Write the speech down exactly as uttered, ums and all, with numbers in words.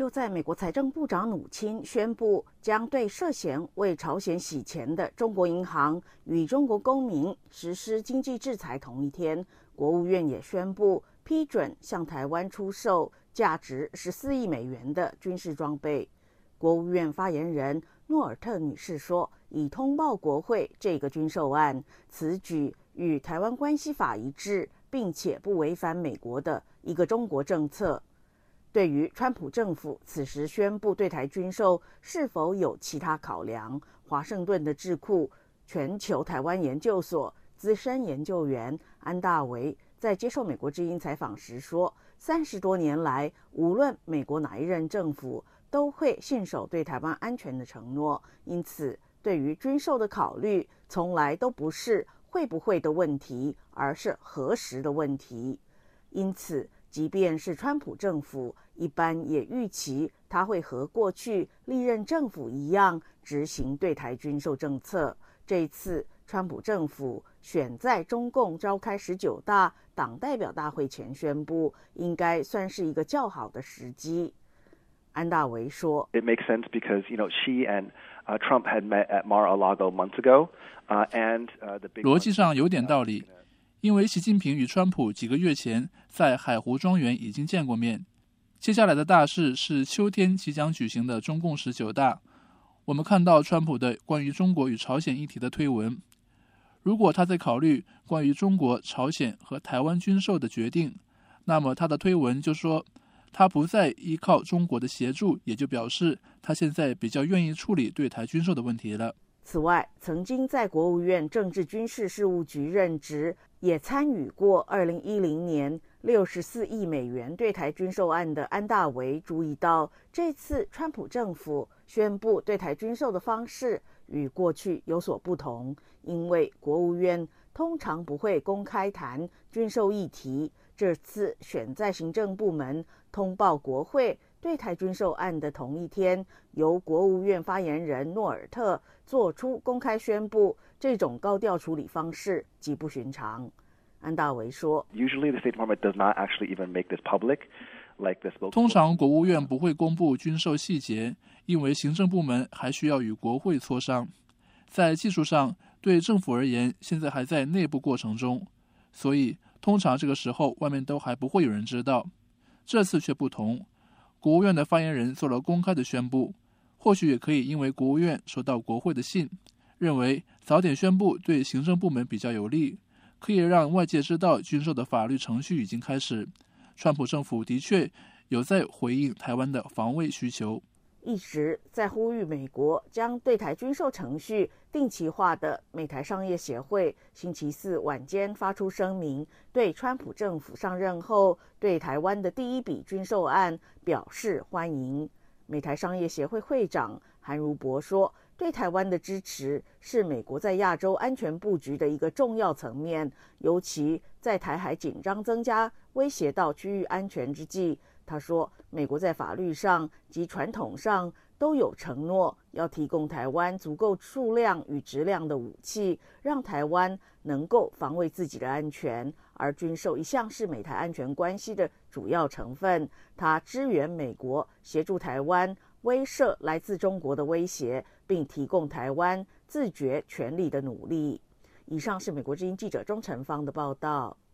就在美国财政部长努钦宣布将对涉嫌为朝鲜洗钱的中国银行与中国公民实施经济制裁同一天，国务院也宣布批准向台湾出售价值十四亿美元的军事装备。国务院发言人诺尔特女士说，已通报国会这个军售案，此举与台湾关系法一致，并且不违反美国的一个中国政策。对于川普政府此时宣布对台军售是否有其他考量，华盛顿的智库全球台湾研究所资深研究员安大维在接受美国之音采访时说，三十多年来，无论美国哪一任政府都会信守对台湾安全的承诺，因此对于军售的考虑从来都不是会不会的问题，而是何时的问题。因此即便是川普政府，一般也预期他会和过去历任政府一样执行对台军售政策。这一次川普政府选在中共召开十九大党代表大会前宣布，应该算是一个较好的时机。安大维说 It makes sense because, you know, Xi and uh, Trump had met at Mar-a-Lago months ago, uh, and uh, the big 逻辑上有点道理，因为习近平与川普几个月前在海湖庄园已经见过面。接下来的大事是秋天即将举行的中共十九大。我们看到川普的关于中国与朝鲜议题的推文，如果他在考虑关于中国、朝鲜和台湾军售的决定，那么他的推文就说他不再依靠中国的协助，也就表示他现在比较愿意处理对台军售的问题了。 此外，曾经在国务院政治军事事务局任职，也参与过二零一零年六十四亿美元对台军售案的安大维注意到，这次川普政府宣布对台军售的方式与过去有所不同，因为国务院通常不会公开谈军售议题，这次选在行政部门通报国会对台军售案的同一天，由国务院发言人诺尔特做出公开宣布，这种高调处理方式极不寻常。安大维说 Usually the State Department does not actually even make this public, like the spokesperson. 通常国务院不会公布军售细节，因为行政部门还需要与国会磋商。在技术上，对政府而言，现在还在内部过程中，所以通常这个时候外面都还不会有人知道。这次却不同，国务院的发言人做了公开的宣布，或许也可以因为国务院收到国会的信，认为早点宣布对行政部门比较有利，可以让外界知道军售的法律程序已经开始。川普政府的确有在回应台湾的防卫需求。 一直在呼吁美国将对台军售程序定期化的美台商业协会星期四晚间发出声明，对川普政府上任后对台湾的第一笔军售案表示欢迎。美台商业协会会长韩如博说，对台湾的支持是美国在亚洲安全布局的一个重要层面，尤其在台海紧张增加威胁到区域安全之际。他说，美国在法律上及传统上都有承诺要提供台湾足够数量与质量的武器，让台湾能够防卫自己的安全，而军售一向是美台安全关系的主要成分。他支援美国协助台湾威慑来自中国的威胁，并提供台湾自决权利的努力。以上是美国之音记者钟成芳的报道。